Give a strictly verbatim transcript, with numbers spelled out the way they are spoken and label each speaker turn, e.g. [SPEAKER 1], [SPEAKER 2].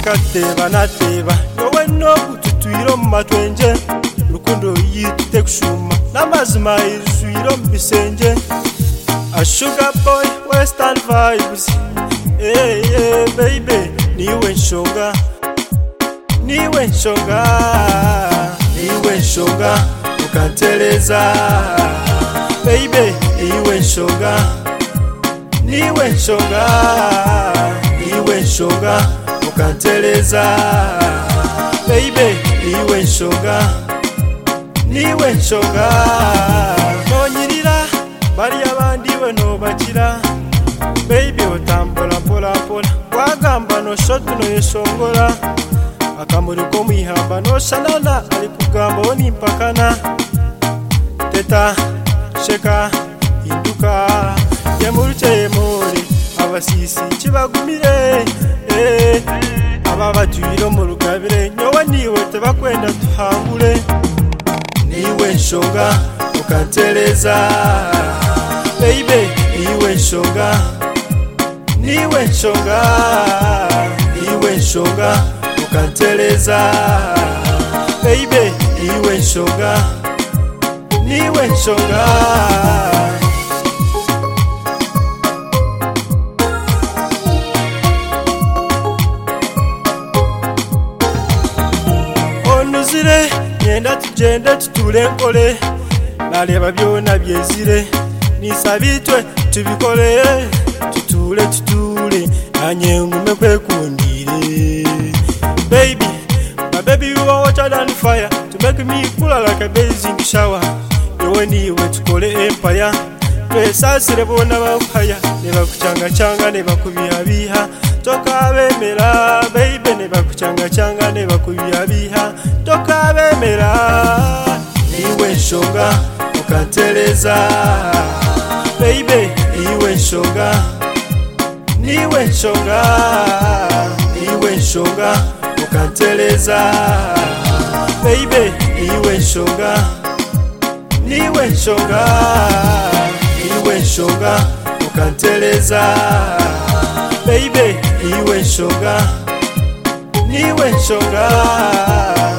[SPEAKER 1] kateba nateba yowe no gututwiro mu matwenje rukundo yitute kushuma namazima izwiro mbisenge a sugar boy western vibes hey, hey baby niwe nshonga niwe nshonga niwe nshonga ukanteleza baby niwe nshonga niwe nshonga niwe nshonga ukanteleza baby niwe nshonga niwe nshonga nonyirira bari abandi we no bakira baby utambula pola pola wagamba no shot no yeshongora akamuri ko mwihamba no shanana ari kugamba woni mpakana teta sheka induka yamuruche muri abasisi kibagumire eh aba batwiro mu rugabire nyowe niwe tebakwenda tuhangure niwe nshonga ukanteleza baby niwe nshonga niwe nshonga niwe nshonga ukanteleza baby niwe nshonga niwe nshonga onuzire yenda tugende tutule nkole naleba byona byezire nisabitwe tubikole tutule tutule anye ngume kwekundire baby my baby you are hotter than fire to make me cool like a blazing shower yowe niwe tukole empire twesasire bona bakaya neba kuchanga changa neba kubihabiha tokabemera baby neba kuchanga changa neba kubihabiha tokabemera niwe nshonga ukanteleza baby niwe nshonga niwe nshonga niwe nshonga ukanteleza baby niwe nshonga niwe nshonga niwe nshonga ukanteleza baby niwe nshonga niwe nshonga